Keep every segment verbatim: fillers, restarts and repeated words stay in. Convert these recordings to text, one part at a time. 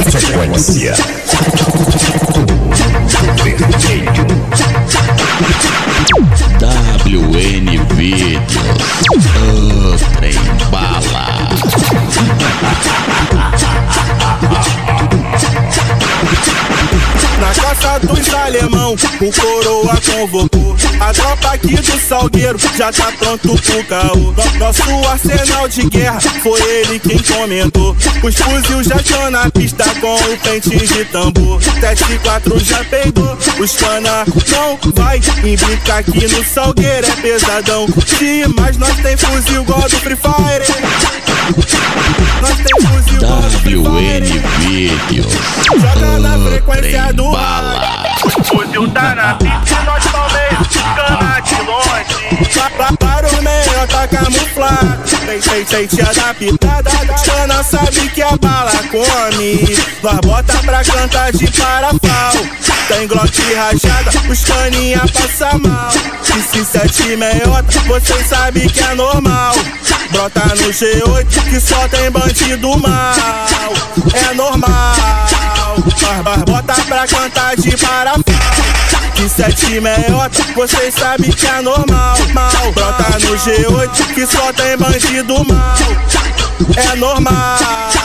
Frequência W N Vídeos, o trem bala. Na caça dos alemão, o coroa convocou a tropa aqui do Salgueiro, já tá pronto pro caô. Nosso arsenal de guerra, foi ele quem comentou. Os fuzil já estão na pista com o pente de tambor. Sete quatro já peidou, os cana não vai imbicar aqui no Salgueiro, é pesadão. Mas nós tem fuzil igual do Free Fire. Nós tem fuzil igual do Free Fire. W N Vídeos, joga na frequência do bala. O fuzil tá na pista, nós palmeiros, cana de longe. Para o meio tá camuflado, tem feitiço adaptada. Cana sabe que a bala come, nós bota pra cantar de parafal. Tem glock rajada, os caninha passa mal. E se sete meiota, vocês sabem que é normal. Brota no G oito que só tem bandido mal. É normal, mas bota pra cantar de parafal. Que sete meiota, vocês sabem que é normal. Mal. Brota no G oito que só tem bandido mal. É normal.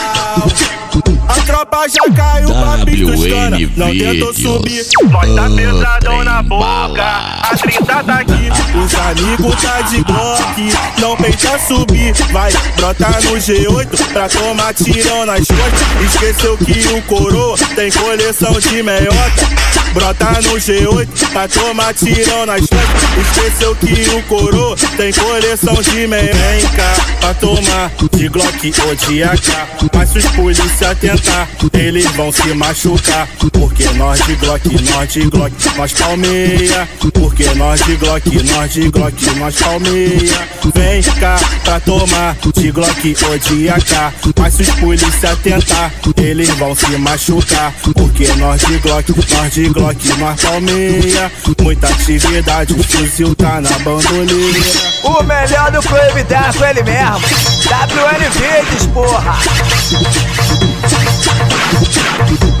A tropa já caiu pra pista dos cana, não tentou subir. Nós tá pesadão na boca, a trinta tá aqui. Os amigos tá de glock, não peita subir. Vai brotar no G oito pra tomar tirão nas costas. Esqueceu que o coroa tem coleção de meiota. Brota no G oito pra tomar tirão nas costas. Esqueceu que o coroa tem coleção de meiota. Vem cá pra tomar de glock ou de A K. Mas se os polícia tentar, eles vão se machucar. Porque nós de glock, nós de glock, nós palmeia. Porque nós de glock, nós de glock, nós palmeia. Vem cá pra tomar de glock ou de A K. Mas se os polícia tentar, eles vão se machucar. Porque nós de glock, nós de glock, nós palmeia. Muita atividade, o fuzil tá na bandoleira. O melhor do proibidaço é ele mesmo, W N Vídeos, porra.